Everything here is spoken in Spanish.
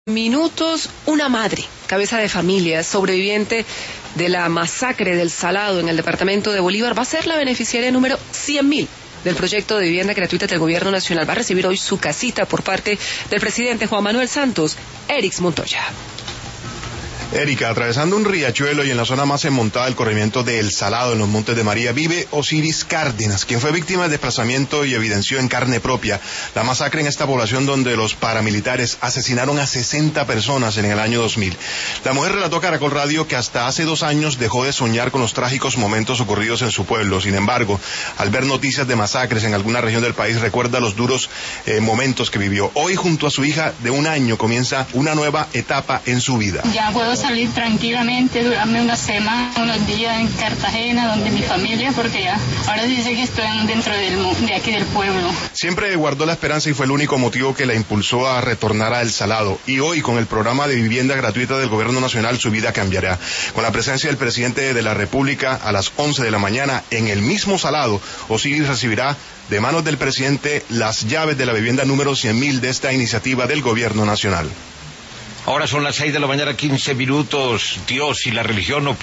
Minutos, una madre, cabeza de familia, sobreviviente de la masacre del Salado en el departamento de Bolívar, va a ser la beneficiaria número 100.000 del proyecto de vivienda gratuita del gobierno nacional. Va a recibir hoy su casita por parte del presidente Juan Manuel Santos. Erix Montoya. Erika, atravesando un riachuelo y en la zona más enmontada del corregimiento de El Salado, en los Montes de María, vive Osiris Cárdenas, quien fue víctima del desplazamiento y evidenció en carne propia la masacre en esta población donde los paramilitares asesinaron a 60 personas en el año 2000. La mujer relató a Caracol Radio que hasta hace 2 años dejó de soñar con los trágicos momentos ocurridos en su pueblo. Sin embargo, al ver noticias de masacres en alguna región del país, recuerda los duros momentos que vivió. Hoy, junto a su hija de 1 año, comienza una nueva etapa en su vida. Ya puedo salir tranquilamente, durarme una semana, unos días en Cartagena, donde mi familia, porque ya ahora dice que estoy dentro de aquí del pueblo. Siempre guardó la esperanza y fue el único motivo que la impulsó a retornar a El Salado. Y hoy, con el programa de vivienda gratuita del gobierno nacional, su vida cambiará. Con la presencia del presidente de la República a las 11 de la mañana, en el mismo Salado, Osiris recibirá de manos del presidente las llaves de la vivienda número 100.000 de esta iniciativa del gobierno nacional. Ahora son las 6 de la mañana, 15 minutos. Dios y la religión no pueden